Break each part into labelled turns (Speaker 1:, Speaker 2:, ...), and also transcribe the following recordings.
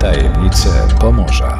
Speaker 1: Tajemnice Pomorza.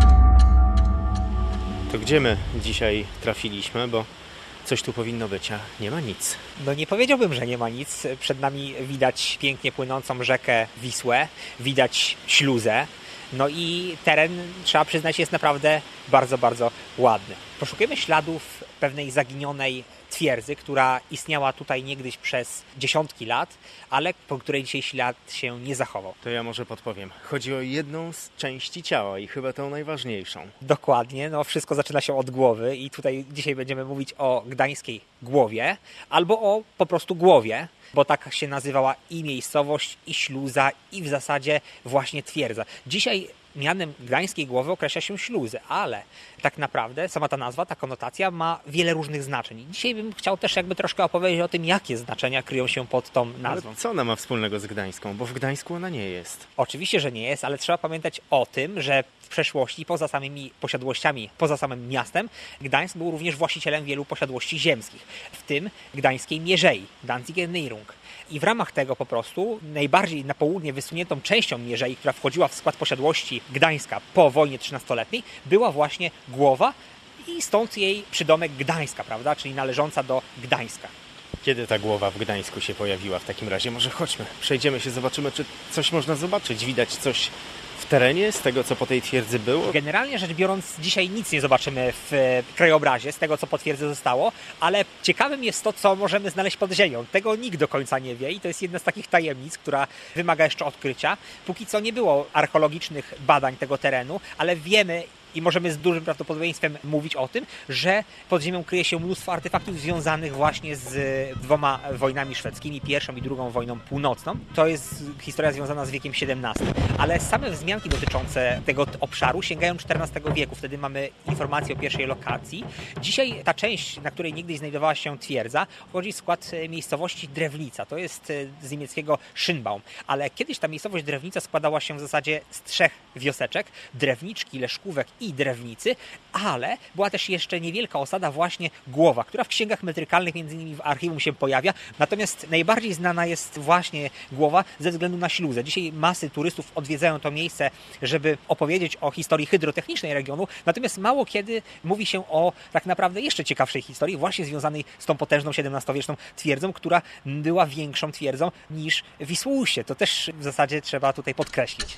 Speaker 2: To gdzie my dzisiaj trafiliśmy, bo coś tu powinno być, a nie ma nic.
Speaker 3: No nie powiedziałbym, że nie ma nic. Przed nami widać pięknie płynącą rzekę Wisłę, widać śluzę. No i teren, trzeba przyznać, jest naprawdę bardzo, bardzo ładny. Poszukujemy śladów pewnej zaginionej twierdzy, która istniała tutaj niegdyś przez dziesiątki lat, ale po której dzisiaj ślad się nie zachował.
Speaker 2: To ja może podpowiem. Chodzi o jedną z części ciała i chyba tą najważniejszą.
Speaker 3: Dokładnie, no wszystko zaczyna się od głowy i tutaj dzisiaj będziemy mówić o gdańskiej głowie albo o po prostu głowie, bo tak się nazywała i miejscowość, i śluza, i w zasadzie właśnie twierdza. Dzisiaj mianem gdańskiej głowy określa się śluzę, ale tak naprawdę sama ta nazwa, ta konotacja ma wiele różnych znaczeń. Dzisiaj bym chciał też jakby troszkę opowiedzieć o tym, jakie znaczenia kryją się pod tą nazwą.
Speaker 2: Ale co ona ma wspólnego z Gdańską? Bo w Gdańsku ona nie jest.
Speaker 3: Oczywiście, że nie jest, ale trzeba pamiętać o tym, że w przeszłości, poza samymi posiadłościami, poza samym miastem, Gdańsk był również właścicielem wielu posiadłości ziemskich, w tym gdańskiej mierzei, Danziger Nehrung. I w ramach tego po prostu najbardziej na południe wysuniętą częścią mierzei, która wchodziła w skład posiadłości Gdańska po wojnie 13-letniej, była właśnie Głowa i stąd jej przydomek Gdańska, prawda, czyli należąca do Gdańska.
Speaker 2: Kiedy ta głowa w Gdańsku się pojawiła w takim razie? Może chodźmy, przejdziemy się, zobaczymy, czy coś można zobaczyć. Widać coś w terenie z tego, co po tej twierdzy było?
Speaker 3: Generalnie rzecz biorąc, dzisiaj nic nie zobaczymy w krajobrazie z tego, co po twierdzy zostało, ale ciekawym jest to, co możemy znaleźć pod ziemią. Tego nikt do końca nie wie i to jest jedna z takich tajemnic, która wymaga jeszcze odkrycia. Póki co nie było archeologicznych badań tego terenu, ale wiemy i możemy z dużym prawdopodobieństwem mówić o tym, że pod ziemią kryje się mnóstwo artefaktów związanych właśnie z dwoma wojnami szwedzkimi, pierwszą i drugą wojną północną. To jest historia związana z wiekiem XVII, ale same wzmianki dotyczące tego obszaru sięgają XIV wieku. Wtedy mamy informacje o pierwszej lokacji. Dzisiaj ta część, na której niegdyś znajdowała się twierdza, wchodzi w skład miejscowości Drewnica. To jest z niemieckiego Schönbaum. Ale kiedyś ta miejscowość Drewnica składała się w zasadzie z 3 wioseczek: Drewniczki, Leszkówek i Drewnicy, ale była też jeszcze niewielka osada właśnie Głowa, która w księgach metrykalnych między innymi w archiwum się pojawia. Natomiast najbardziej znana jest właśnie Głowa ze względu na śluzę. Dzisiaj masy turystów odwiedzają to miejsce, żeby opowiedzieć o historii hydrotechnicznej regionu, natomiast mało kiedy mówi się o tak naprawdę jeszcze ciekawszej historii, właśnie związanej z tą potężną XVII-wieczną twierdzą, która była większą twierdzą niż Wisłoujście. To też w zasadzie trzeba tutaj podkreślić.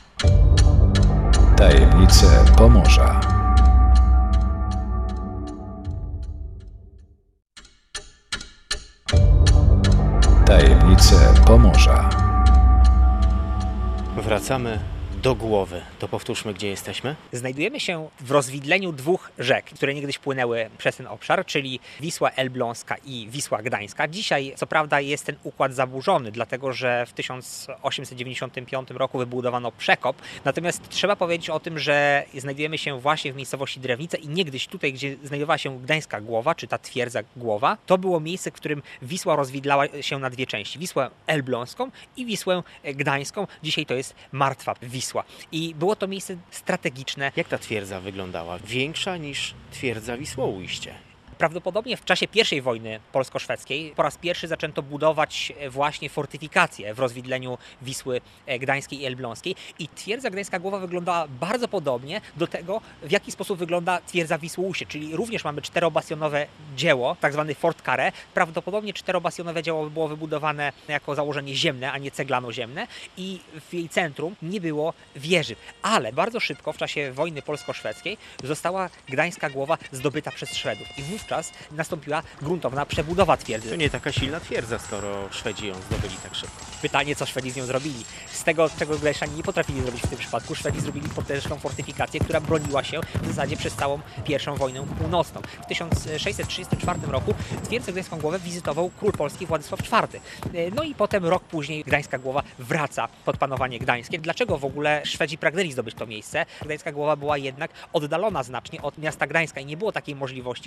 Speaker 1: Tajemnice Pomorza. Tajemnice Pomorza.
Speaker 2: Wracamy do Głowy. To powtórzmy, gdzie jesteśmy.
Speaker 3: Znajdujemy się w rozwidleniu 2 rzek, które niegdyś płynęły przez ten obszar, czyli Wisła Elbląska i Wisła Gdańska. Dzisiaj, co prawda, jest ten układ zaburzony, dlatego że w 1895 roku wybudowano przekop. Natomiast trzeba powiedzieć o tym, że znajdujemy się właśnie w miejscowości Drewnica i niegdyś tutaj, gdzie znajdowała się Gdańska Głowa, czy ta twierdza Głowa, to było miejsce, w którym Wisła rozwidlała się na 2 części. Wisłę Elbląską i Wisłę Gdańską. Dzisiaj to jest martwa Wisła. I było to miejsce strategiczne.
Speaker 2: Jak ta twierdza wyglądała? Większa niż twierdza Wisłoujście.
Speaker 3: Prawdopodobnie w czasie I wojny polsko-szwedzkiej po raz pierwszy zaczęto budować właśnie fortyfikacje w rozwidleniu Wisły Gdańskiej i Elbląskiej i twierdza Gdańska Głowa wyglądała bardzo podobnie do tego, w jaki sposób wygląda twierdza Wisłoujście, czyli również mamy 4-bastionowe dzieło, tak zwany Fort Carré. Prawdopodobnie 4-bastionowe dzieło było wybudowane jako założenie ziemne, a nie ceglano-ziemne i w jej centrum nie było wieży. Ale bardzo szybko w czasie wojny polsko-szwedzkiej została Gdańska Głowa zdobyta przez Szwedów i wówczas nastąpiła gruntowna przebudowa twierdzy.
Speaker 2: To nie taka silna twierdza, skoro Szwedzi ją zdobyli tak szybko.
Speaker 3: Pytanie, co Szwedzi z nią zrobili. Z tego, czego Gdańszczanie nie potrafili zrobić w tym przypadku, Szwedzi zrobili potężną fortyfikację, która broniła się w zasadzie przez całą I wojnę północną. W 1634 roku twierdzę Gdańską Głowę wizytował król polski Władysław IV. No i potem rok później Gdańska Głowa wraca pod panowanie gdańskie. Dlaczego w ogóle Szwedzi pragnęli zdobyć to miejsce? Gdańska Głowa była jednak oddalona znacznie od miasta Gdańska i nie było takiej możliwości, żeby bronić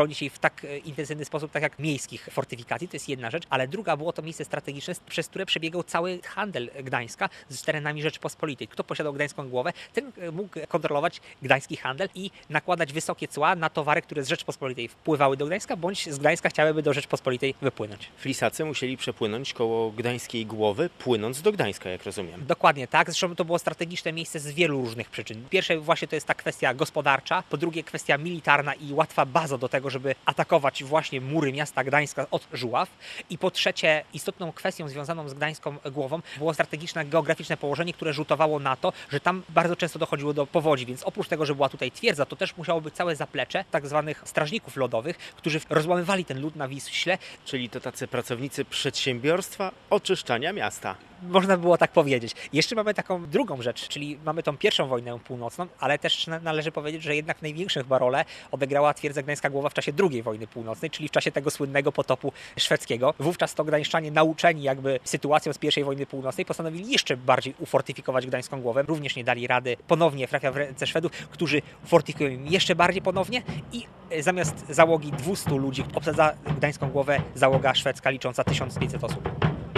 Speaker 3: bronić jej w tak intensywny sposób, tak jak miejskich fortyfikacji. To jest jedna rzecz, ale druga było to miejsce strategiczne, przez które przebiegał cały handel Gdańska z terenami Rzeczypospolitej. Kto posiadał Gdańską Głowę, ten mógł kontrolować gdański handel i nakładać wysokie cła na towary, które z Rzeczypospolitej wpływały do Gdańska, bądź z Gdańska chciałyby do Rzeczypospolitej wypłynąć.
Speaker 2: Flisacy musieli przepłynąć koło Gdańskiej Głowy, płynąc do Gdańska, jak rozumiem.
Speaker 3: Dokładnie tak, zresztą to było strategiczne miejsce z wielu różnych przyczyn. Pierwsze właśnie to jest ta kwestia gospodarcza, po drugie kwestia militarna i łatwa baza do tego, żeby atakować właśnie mury miasta Gdańska od Żuław, i po trzecie istotną kwestią związaną z Gdańską Głową było strategiczne geograficzne położenie, które rzutowało na to, że tam bardzo często dochodziło do powodzi, więc oprócz tego, że była tutaj twierdza, to też musiało być całe zaplecze tak zwanych strażników lodowych, którzy rozłamywali ten lód na Wiśle.
Speaker 2: Czyli to tacy pracownicy przedsiębiorstwa oczyszczania miasta.
Speaker 3: Można było tak powiedzieć. Jeszcze mamy taką drugą rzecz, czyli mamy tą pierwszą wojnę północną, ale też należy powiedzieć, że jednak największą chyba rolę odegrała twierdza Gdańska Głowa w czasie II wojny północnej, czyli w czasie tego słynnego potopu szwedzkiego. Wówczas to gdańszczanie, nauczeni jakby sytuacją z I wojny północnej, postanowili jeszcze bardziej ufortyfikować Gdańską Głowę. Również nie dali rady, ponownie trafia w ręce Szwedów, którzy fortyfikują im jeszcze bardziej ponownie i zamiast załogi 200 ludzi obsadza Gdańską Głowę załoga szwedzka licząca 1500 osób.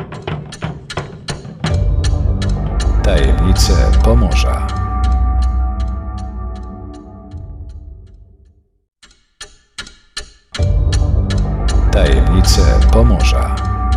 Speaker 1: Tajemnice Pomorza. Tajemnice Pomorza.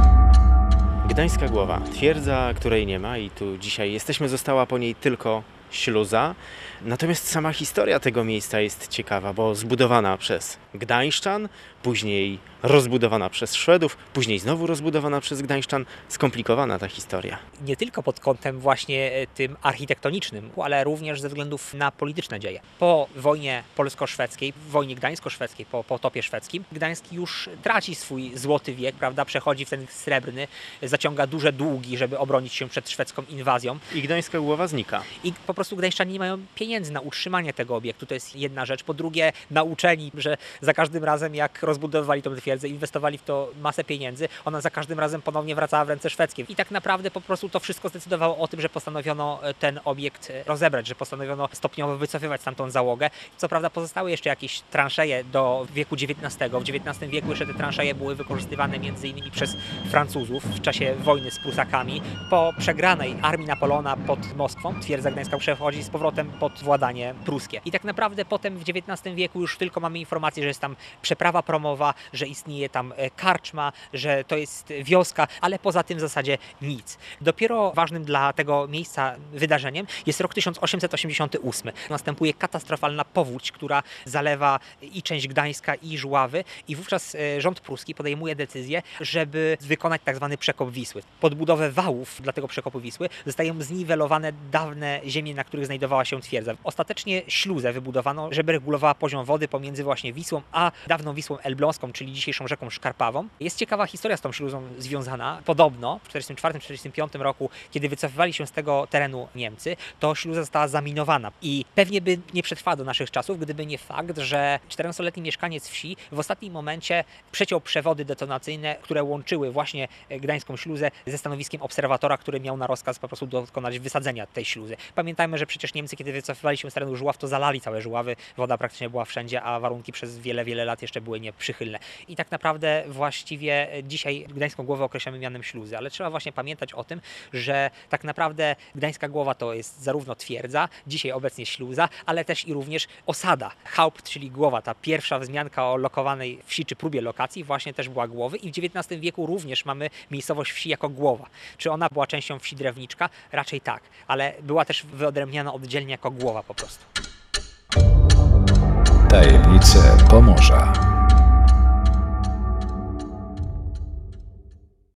Speaker 2: Gdańska Głowa, twierdza, której nie ma i tu dzisiaj jesteśmy, została po niej tylko śluza. Natomiast sama historia tego miejsca jest ciekawa, bo zbudowana przez Gdańszczan, później rozbudowana przez Szwedów, później znowu rozbudowana przez Gdańszczan. Skomplikowana ta historia.
Speaker 3: Nie tylko pod kątem właśnie tym architektonicznym, ale również ze względów na polityczne dzieje. Po wojnie polsko-szwedzkiej, wojnie gdańsko-szwedzkiej, po potopie szwedzkim, Gdańsk już traci swój złoty wiek, prawda, przechodzi w ten srebrny, zaciąga duże długi, żeby obronić się przed szwedzką inwazją.
Speaker 2: I Gdańska Głowa znika.
Speaker 3: I po prostu gdańszczanie nie mają pieniędzy na utrzymanie tego obiektu, to jest jedna rzecz. Po drugie, nauczeni, że za każdym razem jak rozbudowywali tą twierdzę, inwestowali w to masę pieniędzy, ona za każdym razem ponownie wracała w ręce szwedzkie. I tak naprawdę po prostu to wszystko zdecydowało o tym, że postanowiono ten obiekt rozebrać, że postanowiono stopniowo wycofywać stamtąd załogę. Co prawda pozostały jeszcze jakieś transzeje do wieku XIX. W XIX wieku jeszcze te transzeje były wykorzystywane m.in. przez Francuzów w czasie wojny z Prusakami. Po przegranej armii Napoleona pod Moskwą twierdza gdańska przechodzi z powrotem pod władanie pruskie. I tak naprawdę potem w XIX wieku już tylko mamy informację, że jest tam przeprawa promowa, że istnieje tam karczma, że to jest wioska, ale poza tym w zasadzie nic. Dopiero ważnym dla tego miejsca wydarzeniem jest rok 1888. Następuje katastrofalna powódź, która zalewa i część Gdańska, i Żuławy, i wówczas rząd pruski podejmuje decyzję, żeby wykonać tak zwany przekop Wisły. Pod budowę wałów dla tego przekopu Wisły zostają zniwelowane dawne ziemie, na których znajdowała się twierdza. Ostatecznie śluzę wybudowano, żeby regulowała poziom wody pomiędzy właśnie Wisłą a dawną Wisłą Elbląską, czyli dzisiejszą rzeką Szkarpawą. Jest ciekawa historia z tą śluzą związana. Podobno w 1944-1945 roku, kiedy wycofywali się z tego terenu Niemcy, to śluza została zaminowana i pewnie by nie przetrwała do naszych czasów, gdyby nie fakt, że 14-letni mieszkaniec wsi w ostatnim momencie przeciął przewody detonacyjne, które łączyły właśnie gdańską śluzę ze stanowiskiem obserwatora, który miał na rozkaz po prostu dokonać wysadzenia tej śluzy. Pamiętajmy, że przecież Niemcy, kiedy wycofywali się z terenu Żuław, to zalali całe Żuławy, woda praktycznie była wszędzie, a warunki przez wiele, wiele lat jeszcze były nieprzychylne. I tak naprawdę właściwie dzisiaj Gdańską Głowę określamy mianem śluzy, ale trzeba właśnie pamiętać o tym, że tak naprawdę Gdańska Głowa to jest zarówno twierdza, dzisiaj obecnie śluza, ale też i również osada. Haupt, czyli głowa, ta pierwsza wzmianka o lokowanej wsi czy próbie lokacji właśnie też była Głowy i w XIX wieku również mamy miejscowość wsi jako Głowa. Czy ona była częścią wsi Drewniczka? Raczej tak, ale była też wyodrębniana oddzielnie jako Głowa po prostu.
Speaker 1: Tajemnice Pomorza.